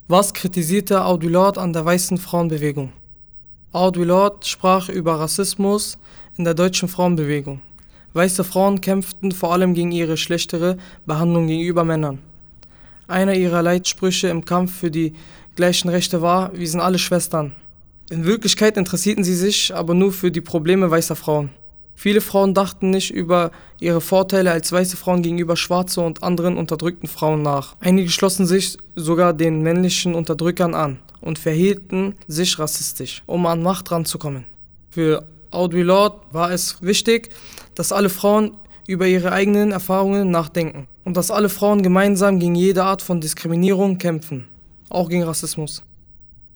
Was kritisierte Audre Lorde an der weißen Frauenbewegung? Audre Lorde sprach über Rassismus in der deutschen Frauenbewegung. Weiße Frauen kämpften vor allem gegen ihre schlechtere Behandlung gegenüber Männern. Einer ihrer Leitsprüche im Kampf für die gleichen Rechte war: Wir sind alle Schwestern. In Wirklichkeit interessierten sie sich aber nur für die Probleme weißer Frauen. Viele Frauen dachten nicht über ihre Vorteile als weiße Frauen gegenüber schwarzen und anderen unterdrückten Frauen nach. Einige schlossen sich sogar den männlichen Unterdrückern an und verhielten sich rassistisch, um an Macht ranzukommen. Für Audre Lorde war es wichtig, dass alle Frauen über ihre eigenen Erfahrungen nachdenken und dass alle Frauen gemeinsam gegen jede Art von Diskriminierung kämpfen, auch gegen Rassismus.